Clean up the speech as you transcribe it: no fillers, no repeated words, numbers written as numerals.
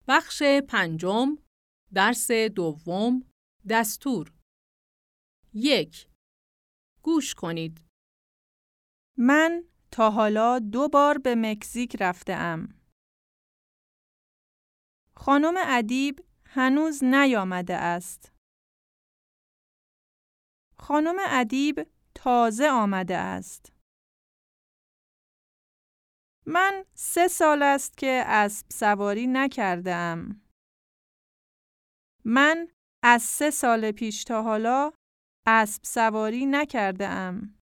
بخش پنجم، درس دوم، دستور. 1. گوش کنید. من تا حالا 2 بار به مکزیک رفته‌ام. خانم ادیب هنوز نیامده است. خانم ادیب تازه آمده است. من 3 سال است که اسب سواری نکرده‌ام. من از 3 سال پیش تا حالا اسب سواری نکرده‌ام.